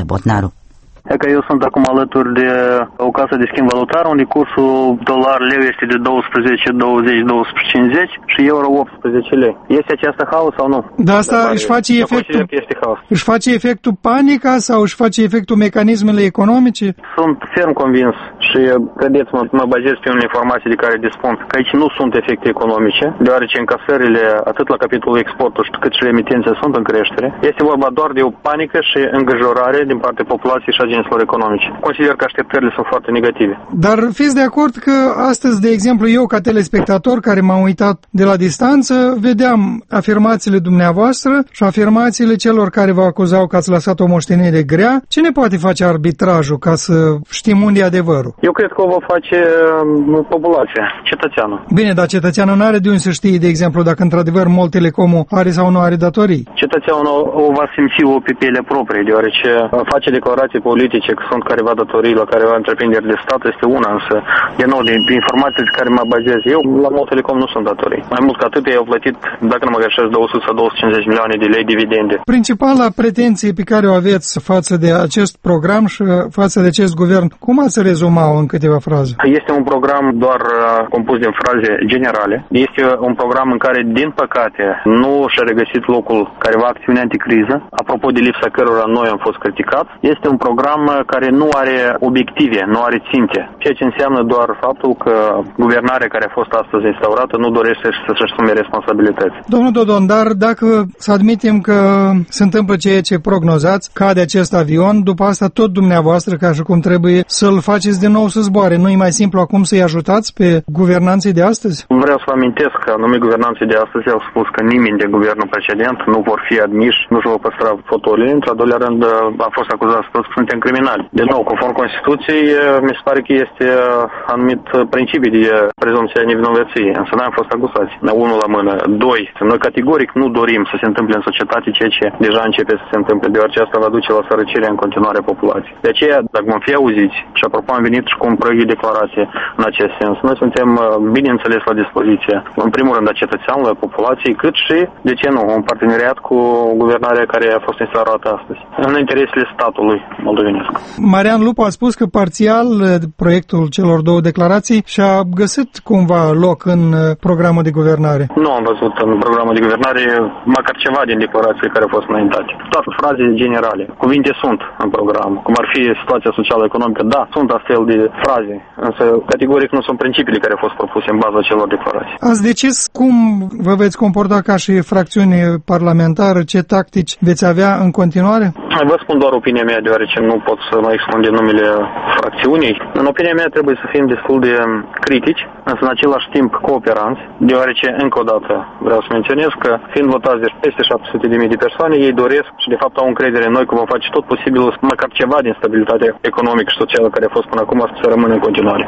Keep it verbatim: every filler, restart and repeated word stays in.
Botnaru. E că eu sunt acum alături de o casă de schimb valutar unde cursul dolar-leu este de douăsprezece, douăzeci, douăsprezece cincizeci și euro optsprezece lei. Este aceasta haos sau nu? Da, asta Dar își face efectul, își face efectul panica sau își face efectul mecanismele economice? Sunt ferm convins și, credeți-mă, mă bazez pe unele informații de care dispun, că aici nu sunt efecte economice, deoarece încasările, atât la capitolul exportul cât și remitențe, sunt în creștere. Este vorba doar de o panică și îngrijorare din partea populației și agenților economice. Consider că așteptările sunt foarte negative. Dar fiți de acord că astăzi, de exemplu, eu ca telespectator care m-am uitat de la distanță, vedeam afirmațiile dumneavoastră și afirmațiile celor care vă acuzau că ați lăsat o moștenire grea. Cine poate face arbitrajul ca să știm unde e adevărul? Eu cred că o va face populația, cetățeanul. Bine, dar cetățeanul nu are de unde să știe, de exemplu, dacă într-adevăr Mol Telecomul are sau nu are datorii. Cetățeanul o va simți o pe piele proprie, deoarece face declarații politice că sunt careva datorii la careva întreprinderi de stat, este una, însă, din nou, din informații de care mă bazez eu, la Mol Telecom nu sunt datorii. Mai mult ca atât, ei au plătit, dacă nu mă greșesc, două sute sau două sute cincizeci milioane de lei dividende. Principala pretenție pe care o aveți față de acest program și față de acest guvern, cum ați rezuma-o în câteva fraze? Este un program doar compus din fraze generale. Este un program în care, din păcate, nu și-a regăsit locul careva acțiune anticriză, apropo de lipsa cărora noi am fost criticați. Este un program care nu are obiective, nu are ținte, ceea ce înseamnă doar faptul că guvernarea care a fost astăzi instaurată nu dorește să-și asume responsabilități. Domnul Dodon, dar dacă să admitem că se întâmplă ceea ce prognozați, cade acest avion, după asta tot dumneavoastră, ca și cum trebuie să-l faceți din nou să zboare, nu e mai simplu acum să-i ajutați pe guvernanții de astăzi? Vreau să vă amintesc că anumii guvernanții de astăzi au spus că nimeni de guvernul precedent nu vor fi admiși, nu și vor păstra fotolii. Într-al doilea rând, a fost acuzat toți că suntem criminali. De nou, conform Constituției, mi se pare că este anumit principiu de prezumția nevinovăției, însă noi am fost acuzați. Unul la mână. Doi, noi categoric nu dorim să se întâmple în societate ceea ce deja începe să se întâmple, deoarece asta va duce la sărăcirea în continuare a populației. De aceea, dacă vom fi auziți, și apropo am venit și cu un proiect de declarație în acest sens, noi suntem, bineînțeles, la dispoziție, în primul rând, a cetățeanului, a populației, cât și, de ce nu, un parteneriat cu guvernarea care a fost instaurată astăzi, în interesele statului moldovenesc. Marian Lupu a spus că parțial proiectul celor două declarații și-a găsit cumva loc în programul de guvernare. Nu am văzut în programul de guvernare măcar ceva din declarațiile care au fost înaintate. Toate fraze generale. Cuvinte sunt în program, cum ar fi situația socială-economică. Da, sunt astfel de fraze, însă categoric nu sunt principiile care au fost propuse în baza celor declarații. Ați decis cum vă veți comporta ca și fracțiune parlamentară, ce tactici veți avea în continuare? Vă spun doar opinia mea, deoarece nu pot să mă expun de numele fracțiunii. În opinia mea trebuie să fim destul de critici, însă în același timp cooperanți, deoarece, încă o dată, vreau să menționez că, fiind votați de peste șapte sute de mii de persoane, ei doresc și de fapt au încredere în noi că vom face tot posibilul, măcar ceva din stabilitatea economică și socială care a fost până acum, să rămână în continuare.